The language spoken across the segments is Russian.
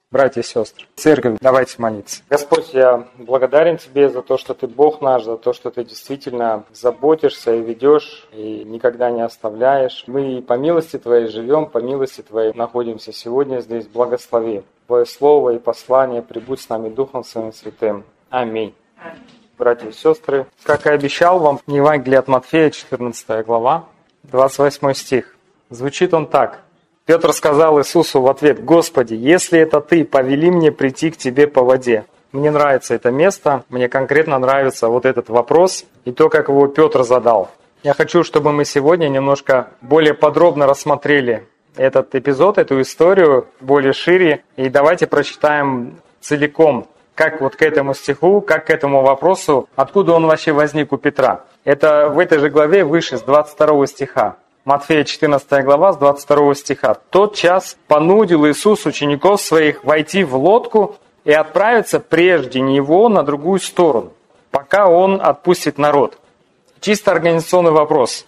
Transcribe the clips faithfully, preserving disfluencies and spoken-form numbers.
Братья и сестры, церковь, давайте молиться. Господь, я благодарен Тебе за то, что Ты Бог наш, за то, что Ты действительно заботишься и ведешь, и никогда не оставляешь. Мы по милости Твоей живем, по милости Твоей находимся сегодня здесь. Благослови Твое Слово и послание, прибудь с нами Духом Своим Святым. Аминь. Аминь. Братья и сестры, как и обещал вам, Евангелие от Матфея, четырнадцатая глава, двадцать восьмой стих. Звучит он так. Петр сказал Иисусу в ответ: «Господи, если это Ты, повели мне прийти к Тебе по воде». Мне нравится это место, мне конкретно нравится вот этот вопрос и то, как его Петр задал. Я хочу, чтобы мы сегодня немножко более подробно рассмотрели этот эпизод, эту историю более шире. И давайте прочитаем целиком, как вот к этому стиху, как к этому вопросу, откуда он вообще возник у Петра. Это в этой же главе выше, с двадцать второго стиха. Матфея четырнадцатая глава, с двадцать второго стиха. «Тот час понудил Иисус учеников своих войти в лодку и отправиться прежде Него на другую сторону, пока Он отпустит народ». Чисто организационный вопрос.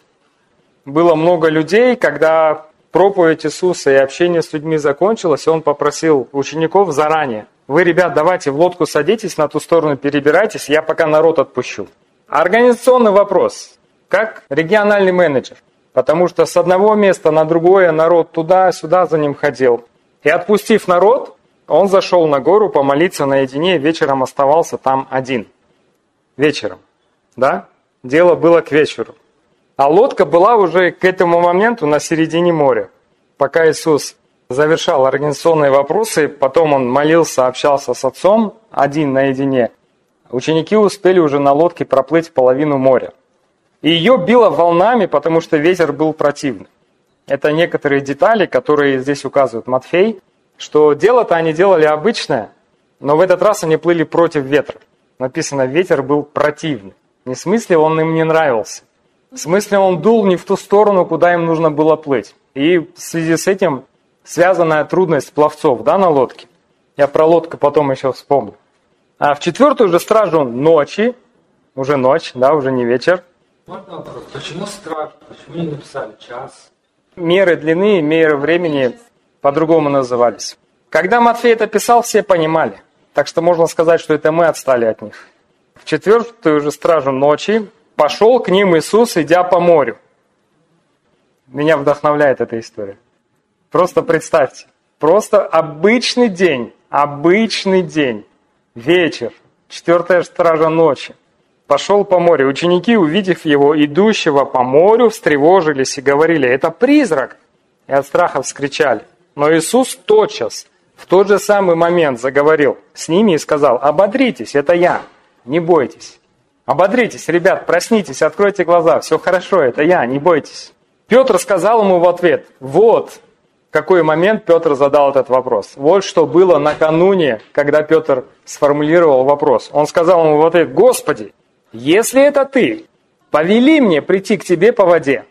Было много людей, когда проповедь Иисуса и общение с людьми закончилось, Он попросил учеников заранее: «Вы, ребят, давайте в лодку садитесь, на ту сторону перебирайтесь, я пока народ отпущу». Организационный вопрос. Как региональный менеджер. Потому что с одного места на другое народ туда-сюда за ним ходил. И отпустив народ, он зашел на гору помолиться наедине, вечером оставался там один. Вечером. Да? Дело было к вечеру. А лодка была уже к этому моменту на середине моря. Пока Иисус завершал организационные вопросы, потом он молился, общался с Отцом, один наедине. Ученики успели уже на лодке проплыть половину моря. И ее било волнами, потому что ветер был противный. Это некоторые детали, которые здесь указывает Матфей, что дело-то они делали обычное, но в этот раз они плыли против ветра. Написано, ветер был противный. Не в смысле он им не нравился. В смысле он дул не в ту сторону, куда им нужно было плыть. И в связи с этим связанная трудность пловцов, да, на лодке. Я про лодку потом еще вспомню. А в четвертую же стражу ночи, уже ночь, да, уже не вечер. Можно вопрос? Почему страж? Почему не написали час? Меры длины, меры времени по-другому назывались. Когда Матфей это писал, все понимали. Так что можно сказать, что это мы отстали от них. В четвертую же стражу ночи пошел к ним Иисус, идя по морю. Меня вдохновляет эта история. Просто представьте. Просто обычный день. Обычный день. Вечер. Четвертая стража ночи. Пошел по морю. Ученики, увидев его, идущего по морю, встревожились и говорили: «Это призрак!» И от страха вскричали. Но Иисус тотчас, в тот же самый момент заговорил с ними и сказал: «Ободритесь, это я, не бойтесь». Ободритесь, ребят, проснитесь, откройте глаза, все хорошо, это я, не бойтесь. Петр сказал ему в ответ: вот в какой момент Петр задал этот вопрос. Вот что было накануне, когда Петр сформулировал вопрос. Он сказал ему в ответ: «Господи, если это Ты, повели мне прийти к Тебе по воде».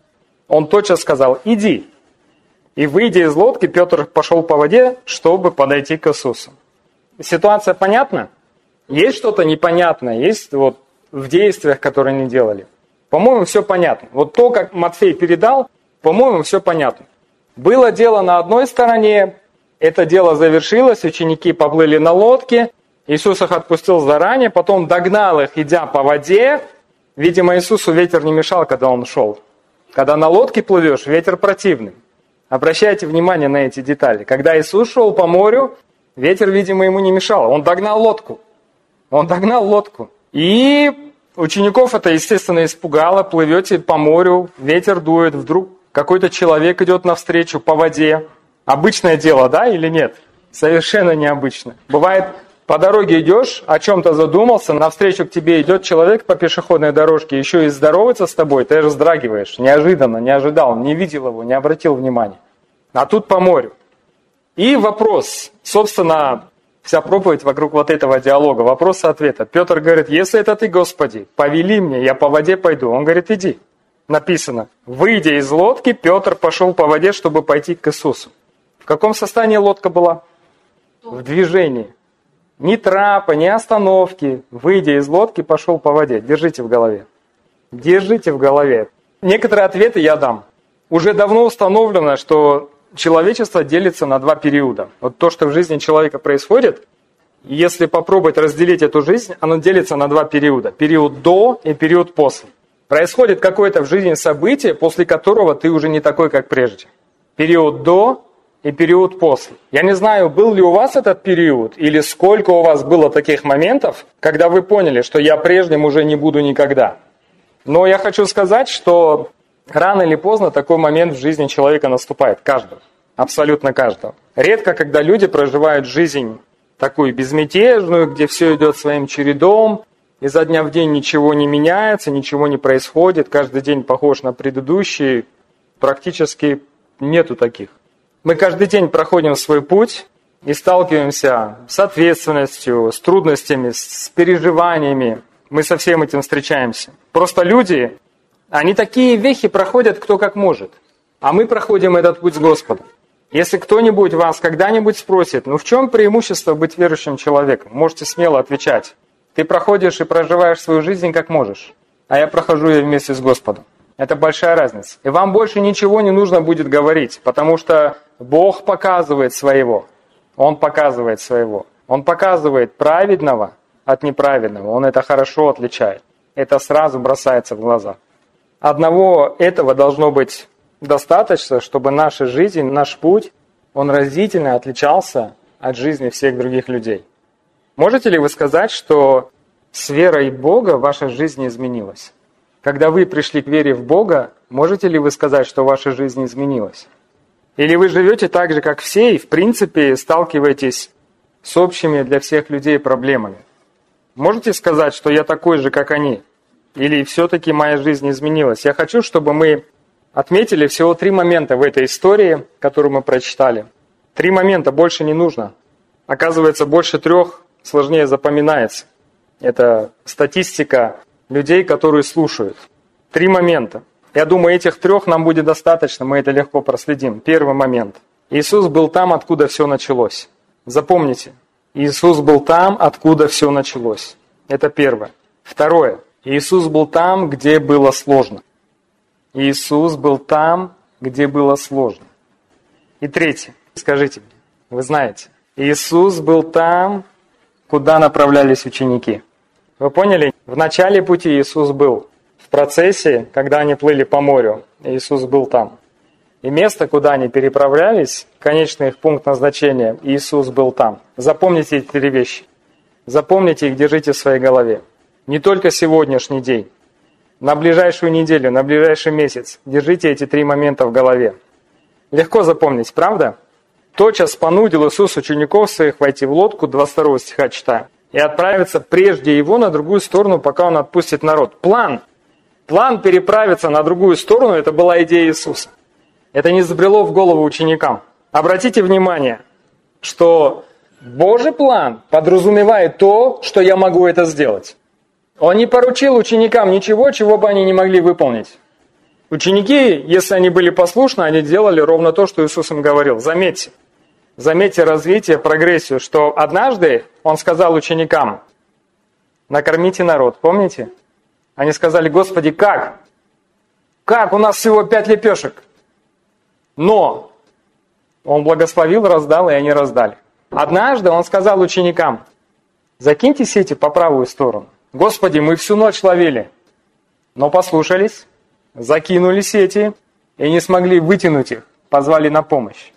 Он тотчас сказал: «Иди». И, выйдя из лодки, Петр пошел по воде, чтобы подойти к Иисусу. Ситуация понятна? Есть что-то непонятное? Есть вот в действиях, которые они делали? По-моему, все понятно. Вот то, как Матфей передал, по-моему, все понятно. Было дело на одной стороне, это дело завершилось, ученики поплыли на лодке, Иисус их отпустил заранее, потом догнал их, идя по воде. Видимо, Иисусу ветер не мешал, когда он шел. Когда на лодке плывешь, ветер противный. Обращайте внимание на эти детали. Когда Иисус шел по морю, ветер, видимо, ему не мешал. Он догнал лодку. Он догнал лодку. И учеников это, естественно, испугало. Плывете по морю, ветер дует, вдруг какой-то человек идет навстречу по воде. Обычное дело, да, или нет? Совершенно необычно. Бывает, по дороге идешь, о чем-то задумался, навстречу к тебе идет человек по пешеходной дорожке, еще и здоровается с тобой, ты же вздрагиваешь. Неожиданно, не ожидал, не видел его, не обратил внимания. А тут по морю. И вопрос, собственно, вся проповедь вокруг вот этого диалога, вопрос-ответа. Петр говорит: если это Ты, Господи, повели мне, я по воде пойду. Он говорит: иди. Написано: выйдя из лодки, Петр пошел по воде, чтобы пойти к Иисусу. В каком состоянии лодка была? В движении. Ни трапа, ни остановки. Выйдя из лодки, пошел по воде. Держите в голове. Держите в голове. Некоторые ответы я дам. Уже давно установлено, что человечество делится на два периода. Вот то, что в жизни человека происходит, если попробовать разделить эту жизнь, оно делится на два периода. Период до и период после. Происходит какое-то в жизни событие, после которого ты уже не такой, как прежде. Период до и период после. Я не знаю, был ли у вас этот период, или сколько у вас было таких моментов, когда вы поняли, что я прежним уже не буду никогда. Но я хочу сказать, что рано или поздно такой момент в жизни человека наступает. Каждого. Абсолютно каждого. Редко, когда люди проживают жизнь такую безмятежную, где все идет своим чередом, изо дня в день ничего не меняется, ничего не происходит, каждый день похож на предыдущий. Практически нету таких. Мы каждый день проходим свой путь и сталкиваемся с ответственностью, с трудностями, с переживаниями. Мы со всем этим встречаемся. Просто люди, они такие вехи проходят кто как может. А мы проходим этот путь с Господом. Если кто-нибудь вас когда-нибудь спросит, ну в чем преимущество быть верующим человеком, можете смело отвечать. Ты проходишь и проживаешь свою жизнь как можешь, а я прохожу ее вместе с Господом. Это большая разница. И вам больше ничего не нужно будет говорить, потому что Бог показывает своего. Он показывает своего. Он показывает праведного от неправедного. Он это хорошо отличает. Это сразу бросается в глаза. Одного этого должно быть достаточно, чтобы наша жизнь, наш путь, он разительно отличался от жизни всех других людей. Можете ли вы сказать, что с верой в Бога ваша жизнь изменилась? Когда вы пришли к вере в Бога, можете ли вы сказать, что ваша жизнь изменилась? Или вы живете так же, как все, и в принципе сталкиваетесь с общими для всех людей проблемами? Можете сказать, что я такой же, как они? Или все-таки моя жизнь изменилась? Я хочу, чтобы мы отметили всего три момента в этой истории, которую мы прочитали. Три момента, больше не нужно. Оказывается, больше трех сложнее запоминается. Это статистика людей, которые слушают. Три момента. Я думаю, этих трех нам будет достаточно, мы это легко проследим. Первый момент. Иисус был там, откуда все началось. Запомните. Иисус был там, откуда все началось. Это первое. Второе. Иисус был там, где было сложно. Иисус был там, где было сложно. И третье. Скажите мне, вы знаете, Иисус был там, куда направлялись ученики. Вы поняли? В начале пути Иисус был. В процессе, когда они плыли по морю, Иисус был там. И место, куда они переправлялись, конечный их пункт назначения, Иисус был там. Запомните эти три вещи. Запомните их, держите в своей голове. Не только сегодняшний день. На ближайшую неделю, на ближайший месяц. Держите эти три момента в голове. Легко запомнить, правда? Тотчас понудил Иисус учеников своих войти в лодку, двадцать второго стиха читаем, и отправиться прежде его на другую сторону, пока он отпустит народ. План. План переправиться на другую сторону, это была идея Иисуса. Это не забрело в голову ученикам. Обратите внимание, что Божий план подразумевает то, что я могу это сделать. Он не поручил ученикам ничего, чего бы они не могли выполнить. Ученики, если они были послушны, они делали ровно то, что Иисус им говорил. Заметьте. Заметьте развитие, прогрессию, что однажды Он сказал ученикам: накормите народ, помните? Они сказали: Господи, как? Как? У нас всего пять лепешек. Но Он благословил, раздал, и они раздали. Однажды Он сказал ученикам: закиньте сети по правую сторону. Господи, мы всю ночь ловили, но послушались, закинули сети и не смогли вытянуть их, позвали на помощь.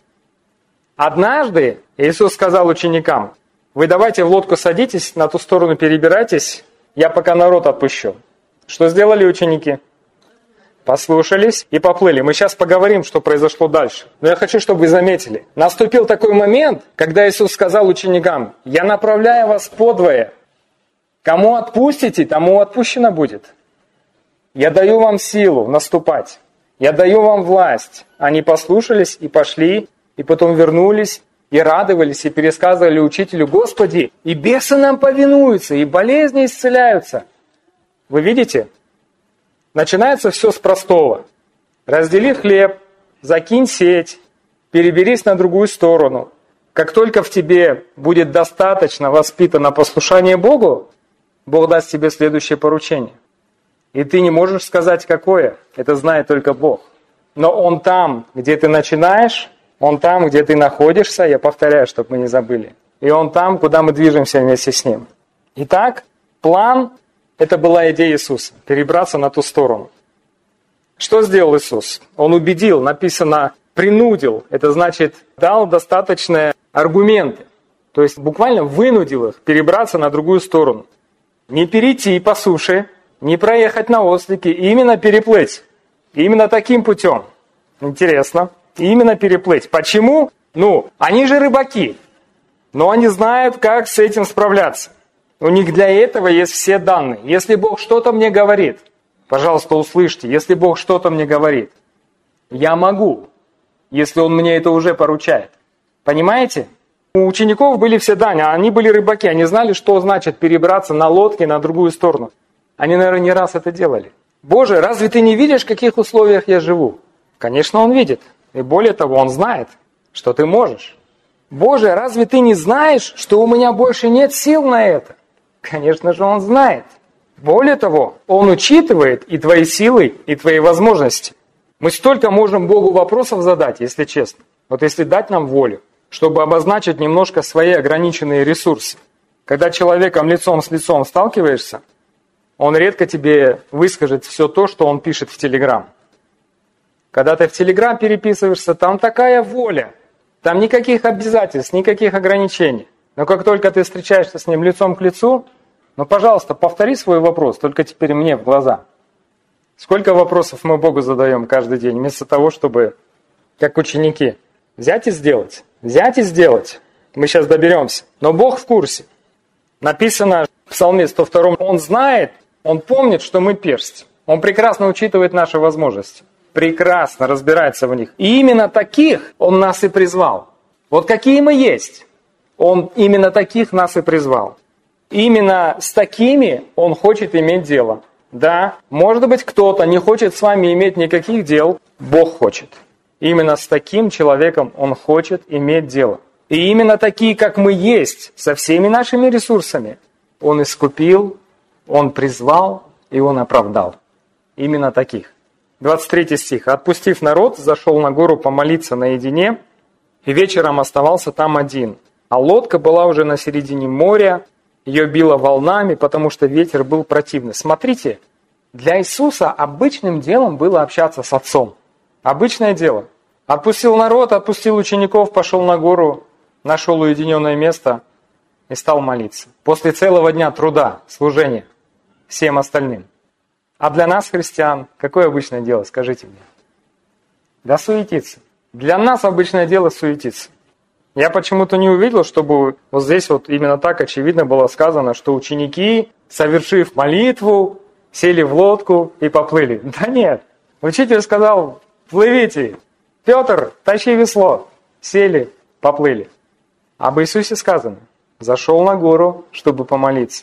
Однажды Иисус сказал ученикам: вы давайте в лодку садитесь, на ту сторону перебирайтесь, я пока народ отпущу. Что сделали ученики? Послушались и поплыли. Мы сейчас поговорим, что произошло дальше. Но я хочу, чтобы вы заметили. Наступил такой момент, когда Иисус сказал ученикам: я направляю вас подвое. Кому отпустите, тому отпущено будет. Я даю вам силу наступать. Я даю вам власть. Они послушались и пошли, и потом вернулись, и радовались, и пересказывали учителю: Господи, и бесы нам повинуются, и болезни исцеляются. Вы видите? Начинается все с простого. Раздели хлеб, закинь сеть, переберись на другую сторону. Как только в тебе будет достаточно воспитано послушание Богу, Бог даст тебе следующее поручение. И ты не можешь сказать, какое. Это знает только Бог. Но Он там, где ты начинаешь, Он там, где ты находишься, я повторяю, чтобы мы не забыли. И Он там, куда мы движемся вместе с Ним. Итак, план – это была идея Иисуса, перебраться на ту сторону. Что сделал Иисус? Он убедил, написано, принудил. Это значит, дал достаточные аргументы. То есть буквально вынудил их перебраться на другую сторону. Не перейти по суше, не проехать на ослике, именно переплыть. Именно таким путем. Интересно. Именно переплыть. Почему? Ну, они же рыбаки. Но они знают, как с этим справляться. У них для этого есть все данные. Если Бог что-то мне говорит, пожалуйста, услышьте, если Бог что-то мне говорит, я могу, если Он мне это уже поручает. Понимаете? У учеников были все данные, они были рыбаки, они знали, что значит перебраться на лодке на другую сторону. Они, наверное, не раз это делали. Боже, разве ты не видишь, в каких условиях я живу? Конечно, Он видит. И более того, Он знает, что ты можешь. Боже, разве ты не знаешь, что у меня больше нет сил на это? Конечно же, Он знает. Более того, Он учитывает и твои силы, и твои возможности. Мы столько можем Богу вопросов задать, если честно. Вот если дать нам волю, чтобы обозначить немножко свои ограниченные ресурсы. Когда человеком лицом с лицом сталкиваешься, он редко тебе выскажет все то, что он пишет в Телеграм. Когда ты в Телеграм переписываешься, там такая воля, там никаких обязательств, никаких ограничений. Но как только ты встречаешься с ним лицом к лицу, ну, пожалуйста, повтори свой вопрос, только теперь мне в глаза. Сколько вопросов мы Богу задаем каждый день, вместо того, чтобы, как ученики, взять и сделать. Взять и сделать. Мы сейчас доберемся. Но Бог в курсе. Написано в Псалме сто втором, Он знает, Он помнит, что мы персть. Он прекрасно учитывает наши возможности. Прекрасно разбирается в них. И именно таких Он нас и призвал. Вот какие мы есть. Он именно таких нас и призвал. Именно с такими Он хочет иметь дело. Да, может быть, кто-то не хочет с вами иметь никаких дел. Бог хочет. Именно с таким человеком Он хочет иметь дело. И именно такие, как мы есть, со всеми нашими ресурсами, Он искупил, Он призвал и Он оправдал. Именно таких. двадцать третий стих. «Отпустив народ, зашел на гору помолиться наедине, и вечером оставался там один. А лодка была уже на середине моря, ее било волнами, потому что ветер был противный». Смотрите, для Иисуса обычным делом было общаться с Отцом. Обычное дело. Отпустил народ, отпустил учеников, пошел на гору, нашел уединенное место и стал молиться. После целого дня труда, служения всем остальным. А для нас, христиан, какое обычное дело, скажите мне? Да суетиться. Для нас обычное дело суетиться. Я почему-то не увидел, чтобы вот здесь вот именно так очевидно было сказано, что ученики, совершив молитву, сели в лодку и поплыли. Да нет. Учитель сказал, плывите. Петр, тащи весло. Сели, поплыли. Об Иисусе сказано, зашел на гору, чтобы помолиться.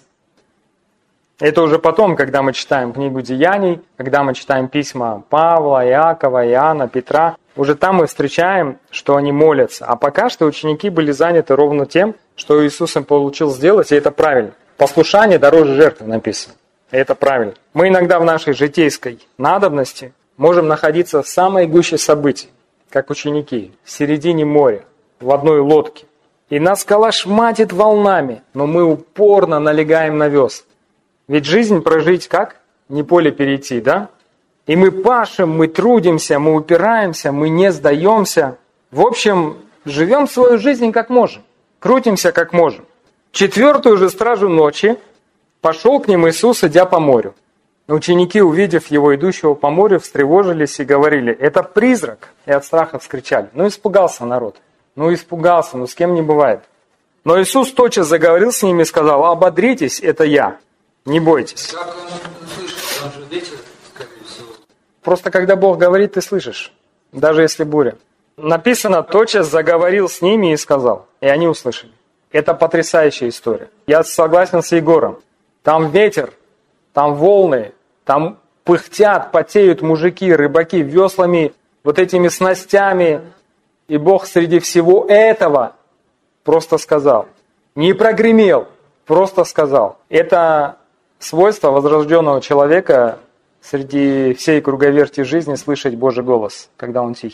Это уже потом, когда мы читаем книгу Деяний, когда мы читаем письма Павла, Иакова, Иоанна, Петра, уже там мы встречаем, что они молятся. А пока что ученики были заняты ровно тем, что Иисус им получил сделать, и это правильно. Послушание дороже жертвы написано. И это правильно. Мы иногда в нашей житейской надобности можем находиться в самой гуще событий, как ученики, в середине моря, в одной лодке. И нас калашматит волнами, но мы упорно налегаем на весла. Ведь жизнь прожить как? Не поле перейти, да? И мы пашем, мы трудимся, мы упираемся, мы не сдаемся. В общем, живем свою жизнь как можем, крутимся как можем. Четвертую же стражу ночи пошел к ним Иисус, идя по морю. Ученики, увидев его идущего по морю, встревожились и говорили, это призрак, и от страха вскричали. Ну испугался народ, ну испугался, ну с кем не бывает. Но Иисус тотчас заговорил с ними и сказал, ободритесь, это я, не бойтесь. Как он слышит? Он же ветер, скорее всего. Просто когда Бог говорит, ты слышишь, даже если буря. Написано, тотчас заговорил с ними и сказал, и они услышали. Это потрясающая история. Я согласен с Егором. Там ветер, там волны, там пыхтят, потеют мужики, рыбаки веслами, вот этими снастями. И Бог среди всего этого просто сказал. Не прогремел, просто сказал. Это свойство возрожденного человека среди всей круговерти жизни слышать Божий голос, когда он тихий.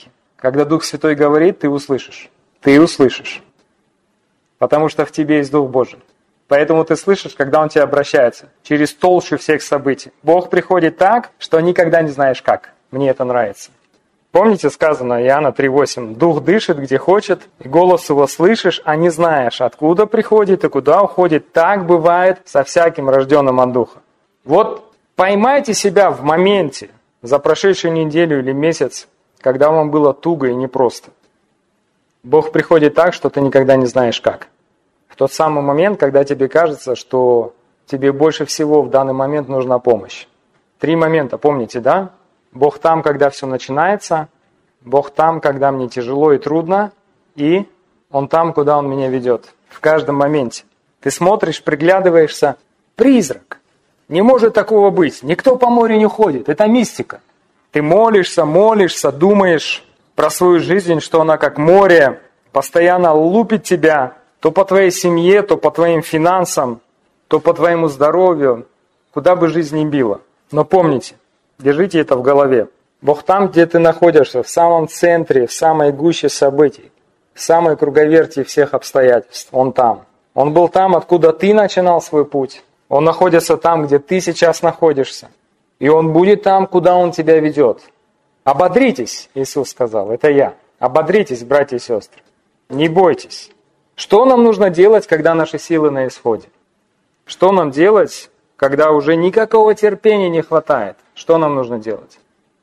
Когда Дух Святой говорит, ты услышишь. Ты услышишь. Потому что в тебе есть Дух Божий. Поэтому ты слышишь, когда Он тебе обращается, через толщу всех событий. Бог приходит так, что никогда не знаешь как. Мне это нравится. Помните, сказано Иоанна три восемь, «Дух дышит, где хочет, и голос его слышишь, а не знаешь, откуда приходит и куда уходит. Так бывает со всяким рожденным от Духа». Вот поймайте себя в моменте за прошедшую неделю или месяц, когда вам было туго и непросто. Бог приходит так, что ты никогда не знаешь как. В тот самый момент, когда тебе кажется, что тебе больше всего в данный момент нужна помощь. Три момента, помните, да? Бог там, когда все начинается, Бог там, когда мне тяжело и трудно, и Он там, куда Он меня ведет. В каждом моменте. Ты смотришь, приглядываешься. Призрак. Не может такого быть. Никто по морю не ходит. Это мистика. Ты молишься, молишься, думаешь про свою жизнь, что она как море, постоянно лупит тебя, то по твоей семье, то по твоим финансам, то по твоему здоровью, куда бы жизнь ни била. Но помните, держите это в голове. Бог там, где ты находишься, в самом центре, в самой гуще событий, в самой круговерти всех обстоятельств. Он там. Он был там, откуда ты начинал свой путь. Он находится там, где ты сейчас находишься. И Он будет там, куда Он тебя ведет. Ободритесь, Иисус сказал, это я. Ободритесь, братья и сестры. Не бойтесь. Что нам нужно делать, когда наши силы на исходе? Что нам делать, когда уже никакого терпения не хватает? Что нам нужно делать?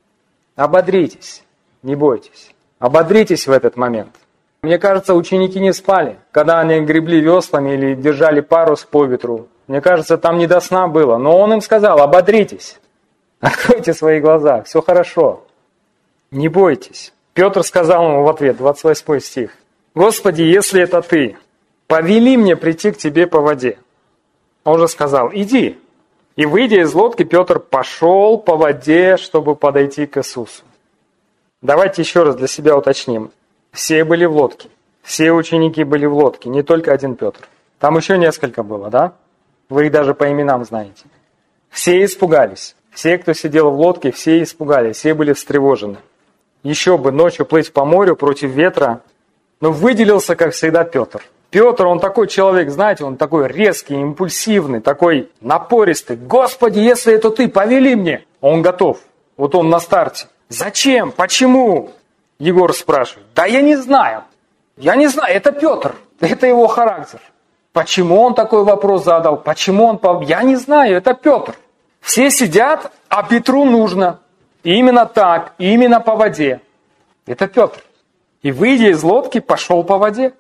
Ободритесь, не бойтесь. Ободритесь в этот момент. Мне кажется, ученики не спали, когда они гребли веслами или держали парус по ветру. Мне кажется, там не до сна было. Но Он им сказал, ободритесь. Откройте свои глаза, все хорошо. Не бойтесь. Петр сказал ему в ответ, двадцать восьмой стих. «Господи, если это Ты, повели мне прийти к Тебе по воде». Он же сказал, иди. И, выйдя из лодки, Петр пошел по воде, чтобы подойти к Иисусу. Давайте еще раз для себя уточним. Все были в лодке. Все ученики были в лодке, не только один Петр. Там еще несколько было, да? Вы их даже по именам знаете. Все испугались. Все, кто сидел в лодке, все испугались. Все были встревожены. Еще бы ночью плыть по морю против ветра. Но выделился, как всегда, Петр. Петр, он такой человек, знаете, он такой резкий, импульсивный, такой напористый. «Господи, если это Ты, повели мне!» Он готов. Вот он на старте. «Зачем? Почему?» Егор спрашивает. «Да я не знаю. Я не знаю, это Петр. Это его характер. Почему он такой вопрос задал? Почему он... Пов... Я не знаю, это Петр». Все сидят, а Петру нужно. И именно так, и именно по воде. Это Петр. И, выйдя из лодки, пошел по воде.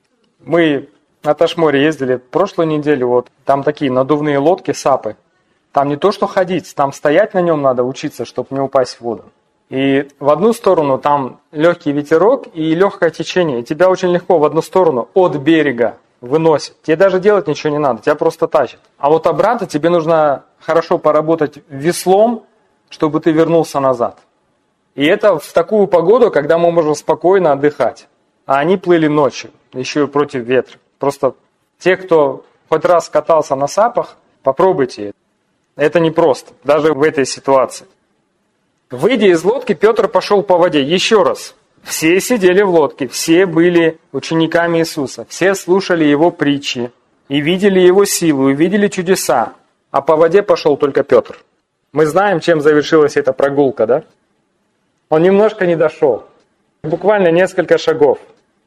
Мы на Ташморе ездили прошлую неделю, вот там такие надувные лодки, сапы. Там не то что ходить, там стоять на нем надо учиться, чтобы не упасть в воду. И в одну сторону там легкий ветерок и легкое течение. И тебя очень легко в одну сторону от берега выносит. Тебе даже делать ничего не надо, тебя просто тащит. А вот обратно тебе нужно хорошо поработать веслом, чтобы ты вернулся назад. И это в такую погоду, когда мы можем спокойно отдыхать. А они плыли ночью, еще и против ветра. Просто те, кто хоть раз катался на сапах, попробуйте. Это непросто, даже в этой ситуации. Выйдя из лодки, Петр пошел по воде. Еще раз. Все сидели в лодке, все были учениками Иисуса. Все слушали Его притчи и видели Его силу, и видели чудеса. А по воде пошел только Петр. Мы знаем, чем завершилась эта прогулка, да? Он немножко не дошел. Буквально несколько шагов.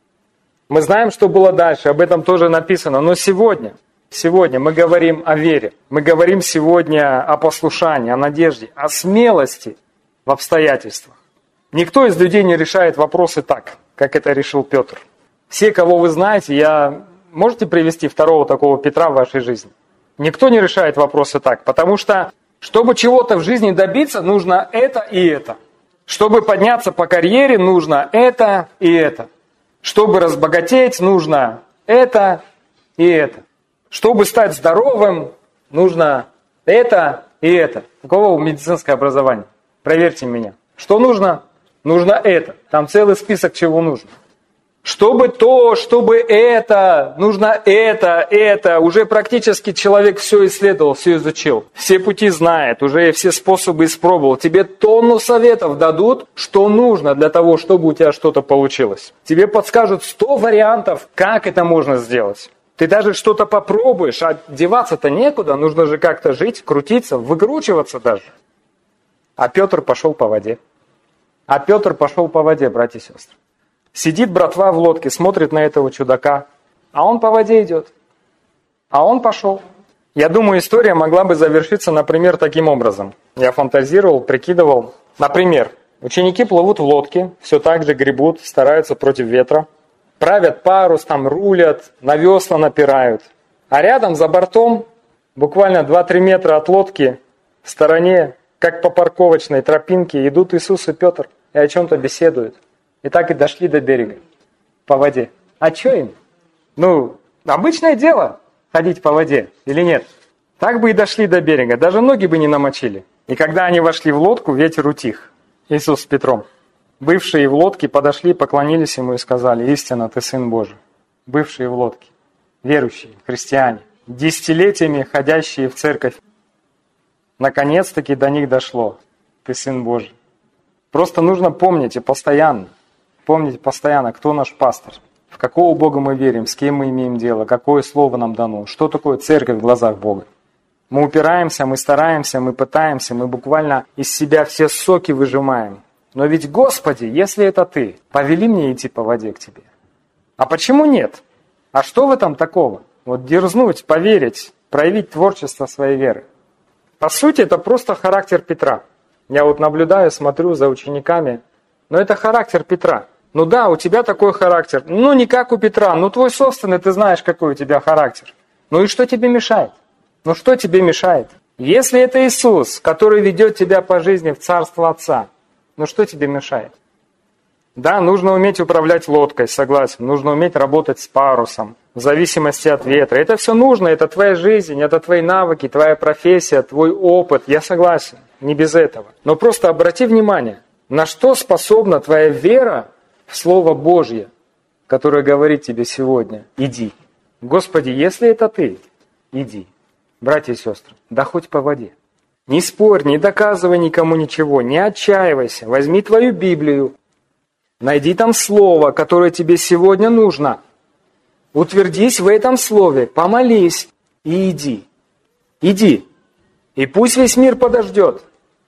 Мы знаем, что было дальше, об этом тоже написано. Но сегодня, сегодня мы говорим о вере. Мы говорим сегодня о послушании, о надежде, о смелости в обстоятельствах. Никто из людей не решает вопросы так, как это решил Петр. Все, кого вы знаете, я... можете привести второго такого Петра в вашей жизни? Никто не решает вопросы так, потому что, чтобы чего-то в жизни добиться, нужно это и это. Чтобы подняться по карьере, нужно это и это. Чтобы разбогатеть, нужно это и это. Чтобы стать здоровым, нужно это и это. У кого медицинское образование? Проверьте меня. Что нужно? Нужно это. Там целый список, чего нужно. Чтобы то, чтобы это, нужно это, это. Уже практически человек все исследовал, все изучил. Все пути знает, уже все способы испробовал. Тебе тонну советов дадут, что нужно для того, чтобы у тебя что-то получилось. Тебе подскажут сто вариантов, как это можно сделать. Ты даже что-то попробуешь, а деваться-то некуда. Нужно же как-то жить, крутиться, выкручиваться даже. А Петр пошел по воде. А Петр пошел по воде, братья и сестры. Сидит братва в лодке, смотрит на этого чудака, а он по воде идет. А он пошел. Я думаю, история могла бы завершиться, например, таким образом. Я фантазировал, прикидывал. Например, ученики плывут в лодке, все так же гребут, стараются против ветра. Правят парус, там рулят, на весла напирают. А рядом, за бортом, буквально два-три метра от лодки, в стороне, как по парковочной тропинке, идут Иисус и Петр и о чем-то беседуют. И так и дошли до берега по воде. А что им? Ну, обычное дело ходить по воде или нет? Так бы и дошли до берега, даже ноги бы не намочили. И когда они вошли в лодку, ветер утих. Иисус с Петром. Бывшие в лодке подошли, поклонились ему и сказали: «Истинно, ты Сын Божий». Бывшие в лодке, верующие, христиане, десятилетиями ходящие в церковь. Наконец-таки до них дошло: ты Сын Божий. Просто нужно помнить и постоянно, помнить постоянно, кто наш пастор, в какого Бога мы верим, с кем мы имеем дело, какое слово нам дано, что такое церковь в глазах Бога. Мы упираемся, мы стараемся, мы пытаемся, мы буквально из себя все соки выжимаем. Но ведь, Господи, если это Ты, повели мне идти по воде к Тебе. А почему нет? А что в этом такого? Вот дерзнуть, поверить, проявить творчество своей веры. По сути, это просто характер Петра. Я вот наблюдаю, смотрю за учениками, но это характер Петра. Ну да, у тебя такой характер. Ну не как у Петра, ну твой собственный, ты знаешь, какой у тебя характер. Ну и что тебе мешает? Ну что тебе мешает? Если это Иисус, который ведет тебя по жизни в Царство Отца, ну что тебе мешает? Да, нужно уметь управлять лодкой, согласен. Нужно уметь работать с парусом, в зависимости от ветра. Это все нужно, это твоя жизнь, это твои навыки, твоя профессия, твой опыт. Я согласен, не без этого. Но просто обрати внимание, на что способна твоя вера в Слово Божье, которое говорит тебе сегодня: иди. Господи, если это Ты, иди. Братья и сестры, да хоть по воде. Не спорь, не доказывай никому ничего, не отчаивайся. Возьми твою Библию, найди там слово, которое тебе сегодня нужно. Утвердись в этом слове, помолись и иди. Иди. И пусть весь мир подождет.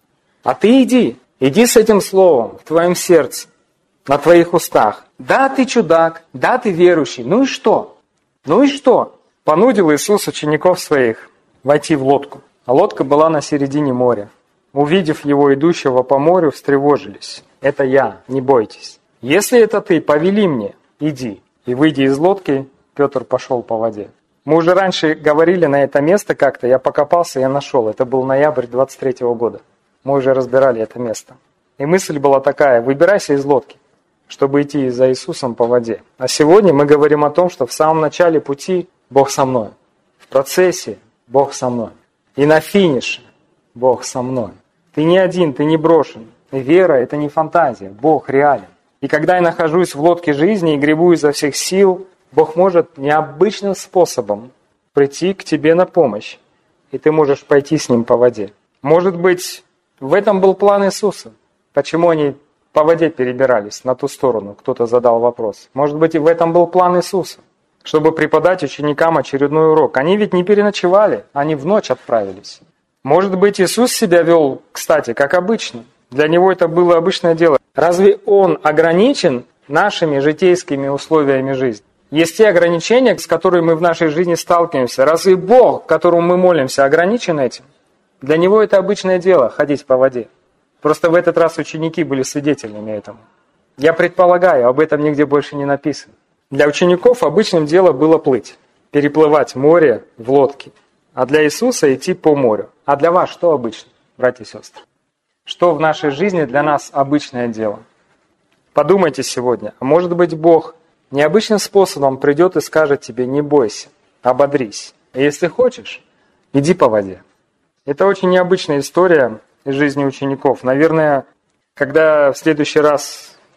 А ты иди. Иди с этим словом в твоем сердце, на твоих устах. Да, ты чудак, да, ты верующий. Ну и что? Ну и что? Понудил Иисус учеников своих войти в лодку. А лодка была на середине моря. Увидев его, идущего по морю, встревожились. Это я, не бойтесь. Если это ты, повели мне, иди. И выйдя из лодки, Петр пошел по воде. Мы уже раньше говорили на это место как-то, я покопался, я нашел. Это был ноябрь двадцать третьего года. Мы уже разбирали это место. И мысль была такая: выбирайся из лодки, чтобы идти за Иисусом по воде. А сегодня мы говорим о том, что в самом начале пути Бог со мной. В процессе Бог со мной. И на финише Бог со мной. Ты не один, ты не брошен. И вера — это не фантазия, Бог реален. И когда я нахожусь в лодке жизни и гребу изо всех сил, Бог может необычным способом прийти к тебе на помощь. И ты можешь пойти с Ним по воде. Может быть, в этом был план Иисуса. Почему они по воде перебирались на ту сторону? Кто-то задал вопрос. Может быть, и в этом был план Иисуса, чтобы преподать ученикам очередной урок. Они ведь не переночевали, они в ночь отправились. Может быть, Иисус себя вел, кстати, как обычно. Для Него это было обычное дело. Разве Он ограничен нашими житейскими условиями жизни? Есть те ограничения, с которыми мы в нашей жизни сталкиваемся. Разве Бог, которому мы молимся, ограничен этим? Для Него это обычное дело — ходить по воде. Просто в этот раз ученики были свидетелями этому. Я предполагаю, об этом нигде больше не написано. Для учеников обычным делом было плыть, переплывать море в лодке. А для Иисуса идти по морю. А для вас что обычно, братья и сестры? Что в нашей жизни для нас обычное дело? Подумайте сегодня, а может быть, Бог необычным способом придет и скажет тебе: не бойся, ободрись. И если хочешь, иди по воде. Это очень необычная история из жизни учеников. Наверное, когда в следующий раз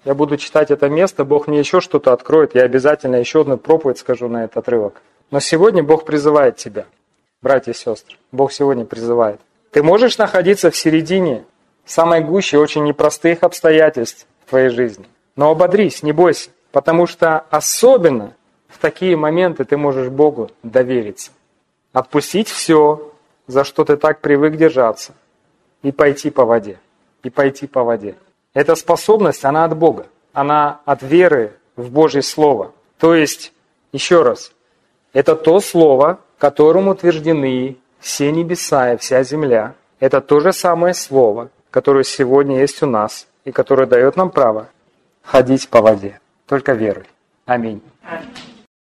я буду читать это место, Бог мне еще что-то откроет, я обязательно еще одну проповедь скажу на этот отрывок. Но сегодня Бог призывает тебя, братья и сестры. Бог сегодня призывает. Ты можешь находиться в середине, в самой гуще очень непростых обстоятельств в твоей жизни. Но ободрись, не бойся, потому что особенно в такие моменты ты можешь Богу довериться. Отпустить все, за что ты так привык держаться, и пойти по воде. И пойти по воде. Эта способность, она от Бога. Она от веры в Божье Слово. То есть, еще раз, это то Слово, которым утверждены все небеса и вся земля. Это то же самое Слово, которое сегодня есть у нас, и которое дает нам право ходить по воде. Только верой. Аминь.